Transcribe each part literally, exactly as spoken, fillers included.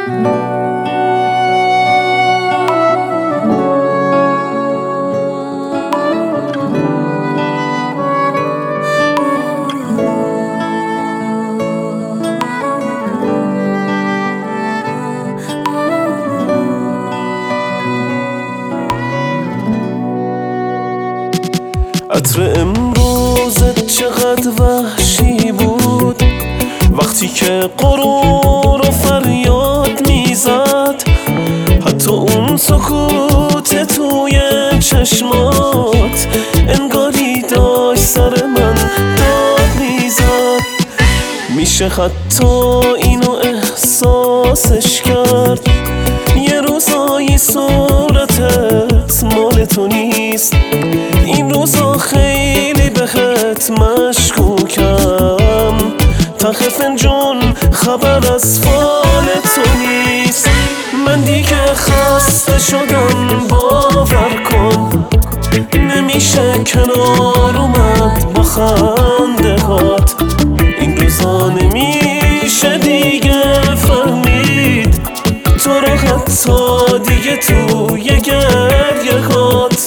عطر امروزت چقدر وحشی بود، وقتی که غرور و فریاد میزد، حتی اون سکوت توی چشمات انگاری داشت سر من داد میزد. میشه حتی اینو احساسش کرد، یه روزایی صورتت مال تو نیست، این روزا خیلی بهت مشکوکم، ته فنجون خبر از فال تو نیست. من دیگه خسته شدم باور کن، نمیشه کنار اومد با خنده هات، این روزا نمیشه دیگه فهمید تو رو حتی دیگه توی گریه هات.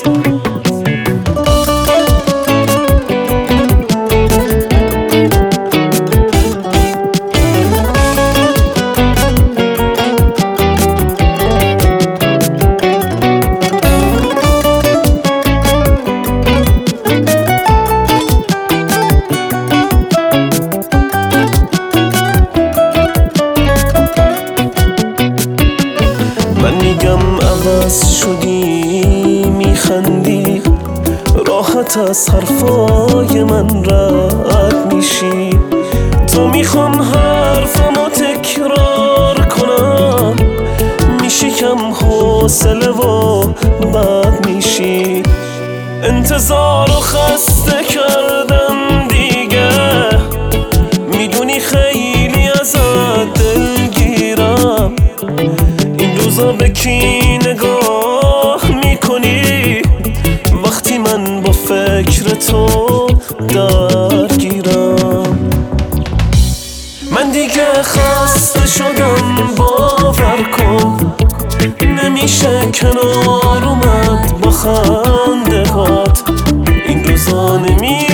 من میگم عوض شدی، میخندی، راحت از حرفای من رد میشی. تو میخوام حرفمو تکرار کنم، میشی کم حوصله و بد میشی. انتظار و خسته کردم دیگه، میدونی خیلی ازت دلگیرم. این روزا به کی نگاه میکنی وقتی من با فکر تو درگیرم؟ من دیگه خسته شدم باور کن، نمیشه کنار اومد با خنده هات، این روزا نمی